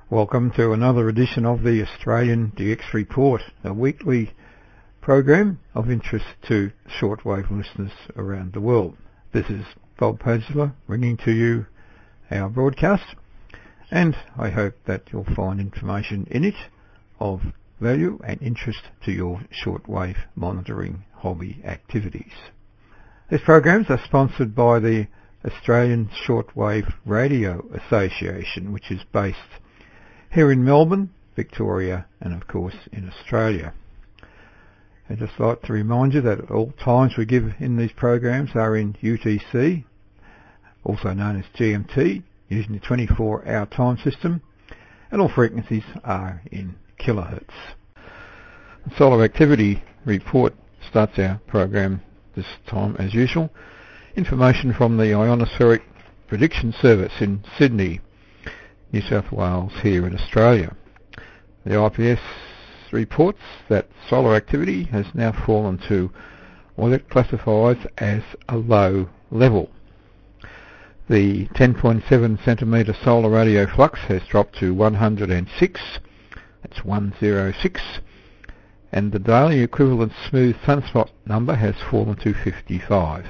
Welcome to another edition of the Australian DX Report, a weekly program of interest to shortwave listeners around the world. This is Bob Pagela bringing to you our broadcast, and I hope that you'll find information in it of value and interest to your shortwave monitoring hobby activities. These programs are sponsored by the Australian Shortwave Radio Association, which is based here in Melbourne, Victoria, and of course in Australia. I'd just like to remind you that all times we give in these programs are in UTC, also known as GMT, using the 24-hour time system, and all frequencies are in kilohertz. The Solar Activity Report starts our program this time as usual. Information from the Ionospheric Prediction Service in Sydney, New South Wales, here in Australia. The IPS reports that solar activity has now fallen to what it classifies as a low level. The 10.7 centimetre solar radio flux has dropped to 106, that's 106, and the daily equivalent smooth sunspot number has fallen to 55.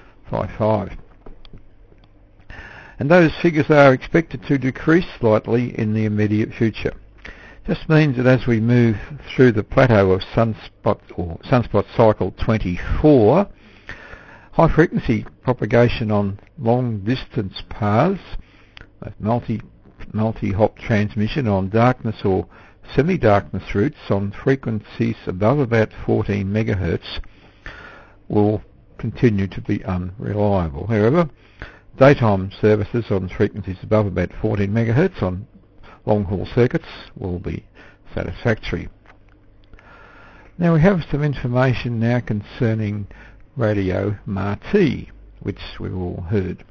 And those figures are expected to decrease slightly in the immediate future. Just means that as we move through the plateau of sunspot cycle 24, high frequency propagation on long distance paths, multi-hop transmission on darkness or semi-darkness routes on frequencies above about 14 megahertz will continue to be unreliable. However, daytime services on frequencies above about 14 megahertz on long-haul circuits will be satisfactory. Now we have some information now concerning Radio Marti, which we've all heard.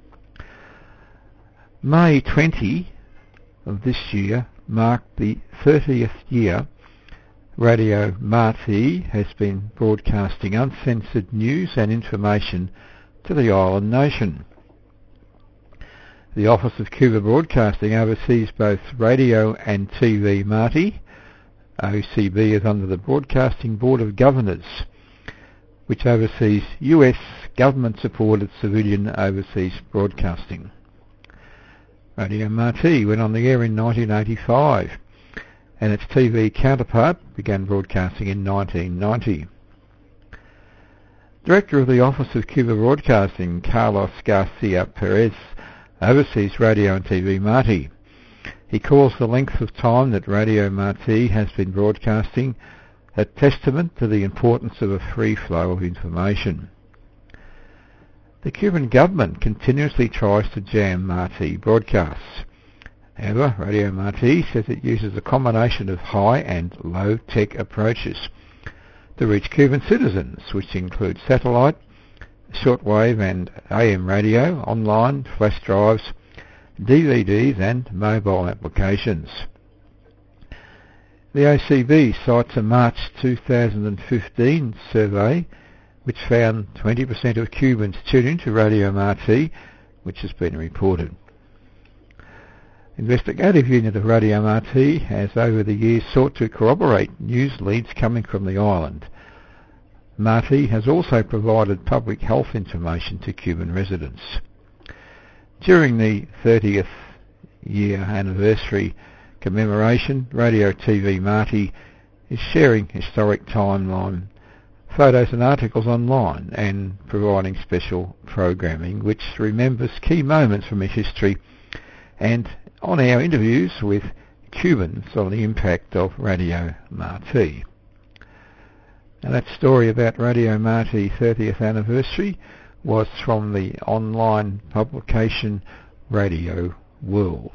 May 20 of this year marked the 30th year Radio Marti has been broadcasting uncensored news and information to the island nation. The Office of Cuba Broadcasting oversees both radio and TV Marti. OCB is under the Broadcasting Board of Governors, which oversees US government-supported civilian overseas broadcasting. Radio Marti went on the air in 1985, and its TV counterpart began broadcasting in 1990. Director of the Office of Cuba Broadcasting, Carlos Garcia Perez, oversees Radio and TV Marti. He calls the length of time that Radio Marti has been broadcasting a testament to the importance of a free flow of information. The Cuban government continuously tries to jam Marti broadcasts. However, Radio Marti says it uses a combination of high and low-tech approaches to reach Cuban citizens, which include satellite, shortwave and AM radio, online, flash drives, DVDs and mobile applications. The OCB cites a March 2015 survey which found 20% of Cubans tune into Radio Marti, which has been reported. Investigative unit of Radio Marti has over the years sought to corroborate news leads coming from the island. Marti has also provided public health information to Cuban residents. During the 30th year anniversary commemoration, Radio TV Marti is sharing historic timeline photos and articles online and providing special programming which remembers key moments from its history and on-air interviews with Cubans on the impact of Radio Marti. Now that story about Radio Marti 30th anniversary was from the online publication Radio World.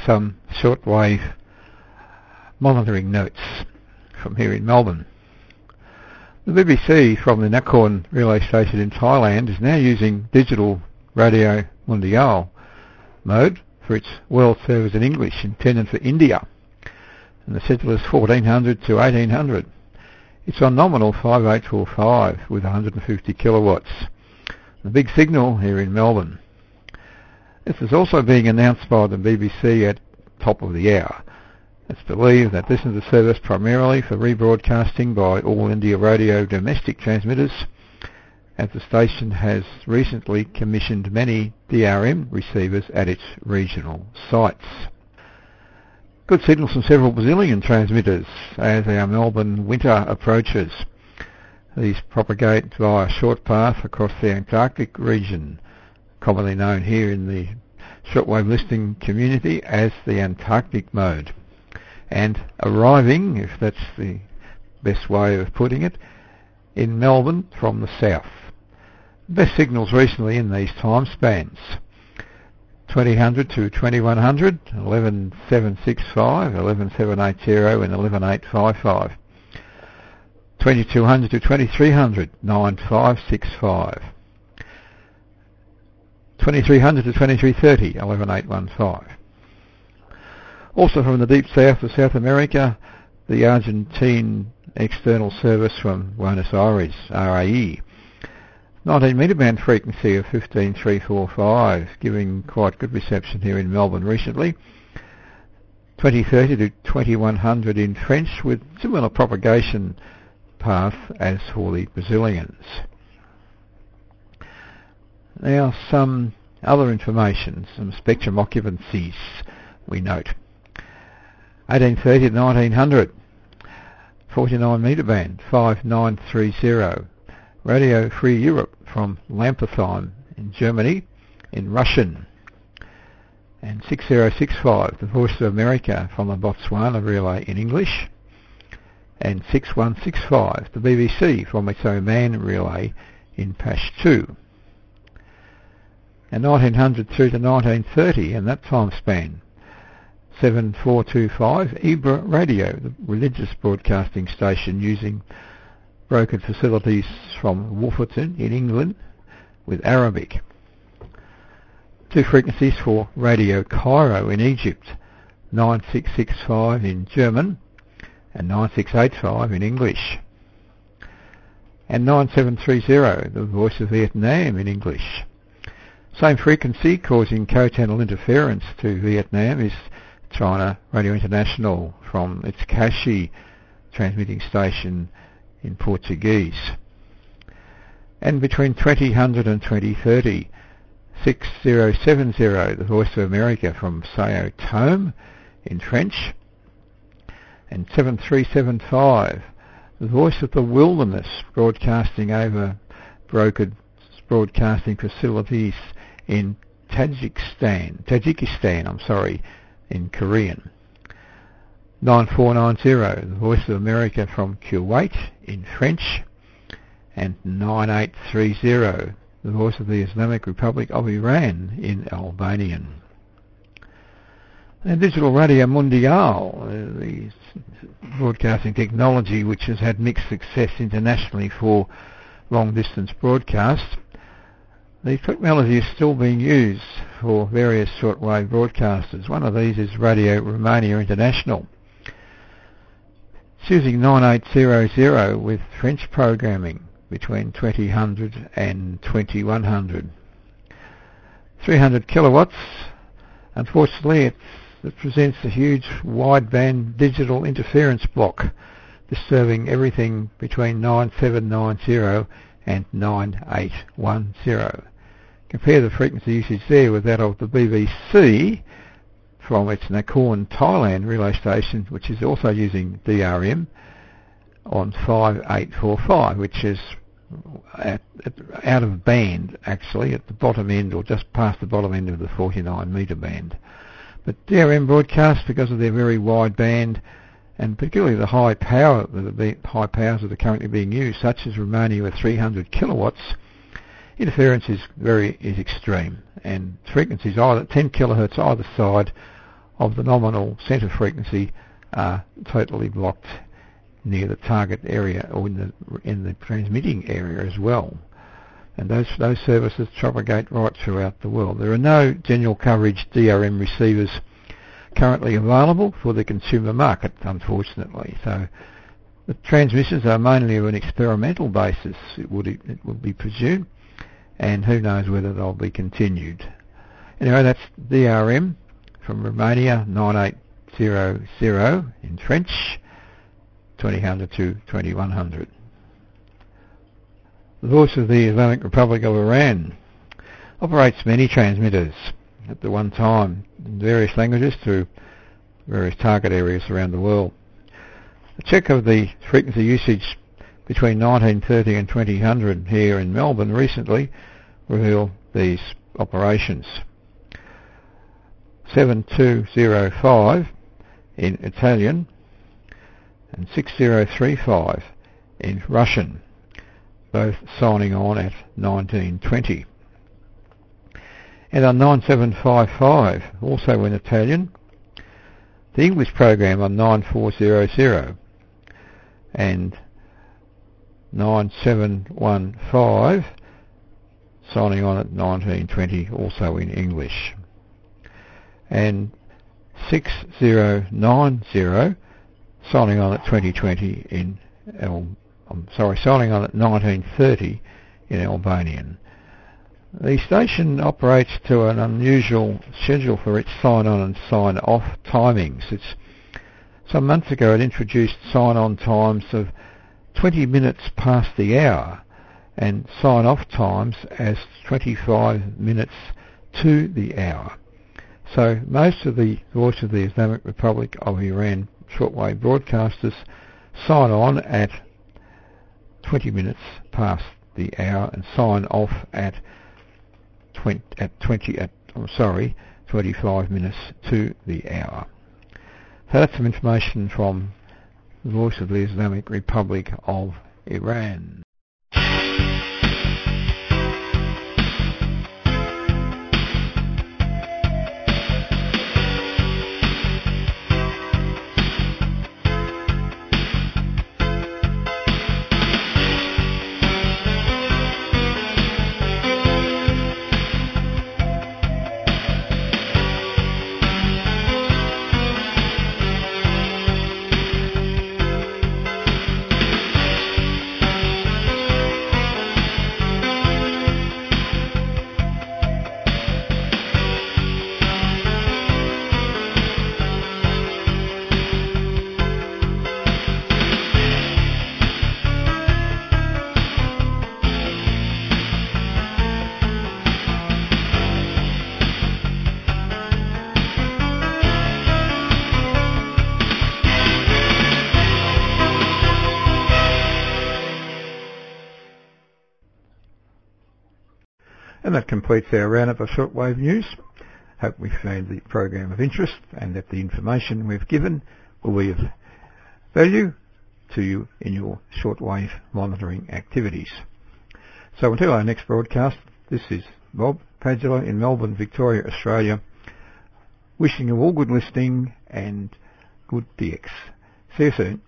some shortwave monitoring notes from here in Melbourne. The BBC from the Nakhon relay station in Thailand is now using digital Radio Mundial mode for its world service in English intended for India, and the schedule is 1400 to 1800. It's on nominal 5845 with 150 kilowatts. The big signal here in Melbourne. This is also being announced by the BBC at top of the hour. It's believed that this is a service primarily for rebroadcasting by All India Radio domestic transmitters, as the station has recently commissioned many DRM receivers at its regional sites. Good signals from several Brazilian transmitters as our Melbourne winter approaches. These propagate via a short path across the Antarctic region, commonly known here in the shortwave listening community as the Antarctic mode, and arriving, if that's the best way of putting it, in Melbourne from the south. Best signals recently in these time spans: 2000 to 2100, 11765, 11780 and 11855. 2200 to 2300, 9565. 2300 to 2330, 11815. Also from the deep south of South America, the Argentine external service from Buenos Aires, RAE. 19 metre band frequency of 15345, giving quite good reception here in Melbourne recently. 2030 to 2100 in French, with similar propagation path as for the Brazilians. Now some other information, some spectrum occupancies we note. 1830 to 1900, 49 metre band, 5930. Radio Free Europe from Lampertheim in Germany in Russian. And 6065, the Voice of America from the Botswana relay in English. And 6165, the BBC from its Oman relay in Pashto. And 1900 through to 1930 in that time span. 7425, Ibra Radio, the religious broadcasting station using brokered facilities from Wolferton in England with Arabic. Two frequencies for Radio Cairo in Egypt, 9665 in German and 9685 in English. And 9730, the Voice of Vietnam in English. Same frequency causing co-channel interference to Vietnam is China Radio International from its Kashi transmitting station in Portuguese. And between 2000 and 2030, 6070, the Voice of America from Sao Tome in French, and 7375, the Voice of the Wilderness, broadcasting over brokered broadcasting facilities in Tajikistan, in Korean. 9490, the Voice of America from Kuwait in French, and 9830, the Voice of the Islamic Republic of Iran in Albanian. And Digital Radio Mundial, the broadcasting technology which has had mixed success internationally for long-distance broadcasts. The technology is still being used for various shortwave broadcasters. One of these is Radio Romania International. It's using 9800 with French programming between 2000 and 2100. 300 kilowatts. Unfortunately, it presents a huge wideband digital interference block, disturbing everything between 9790 and 9810. Compare the frequency usage there with that of the BBC from its Nakhon, Thailand relay station, which is also using DRM on 5845, which is out of band actually at the bottom end, or just past the bottom end of the 49 metre band. But DRM broadcasts, because of their very wide band and particularly the high powers that are currently being used, such as Romania with 300 kilowatts, interference is extreme, and frequencies either 10 kilohertz either side of the nominal centre frequency are totally blocked near the target area or in the transmitting area as well. And those services propagate right throughout the world. There are no general coverage DRM receivers currently available for the consumer market, unfortunately. So the transmissions are mainly of an experimental basis, it would be presumed, and who knows whether they'll be continued. Anyway, that's DRM from Romania 9800 in French, 2000 to 2100. The Voice of the Islamic Republic of Iran operates many transmitters at the one time in various languages to various target areas around the world. A check of the frequency usage between 1930 and 2000 here in Melbourne recently revealed these operations. 7205 in Italian and 6035 in Russian, both signing on at 1920. And on 9755, also in Italian, the English program on 9400 and 9715 signing on at 1920, also in English. And 6090 signing on at 2020 in signing on at 1930 in Albanian. The station operates to an unusual schedule for its sign-on and sign-off timings. Some months ago it introduced sign-on times of 20 minutes past the hour and sign-off times as 25 minutes to the hour. So most of the Voice of the Islamic Republic of Iran shortwave broadcasters sign on at 20 minutes past the hour and sign off at 25 minutes to the hour. So that's some information from the Voice of the Islamic Republic of Iran. And that completes our roundup of shortwave news. Hope we found the program of interest and that the information we've given will be of value to you in your shortwave monitoring activities. So until our next broadcast, this is Bob Padula in Melbourne, Victoria, Australia, wishing you all good listening and good DX. See you soon.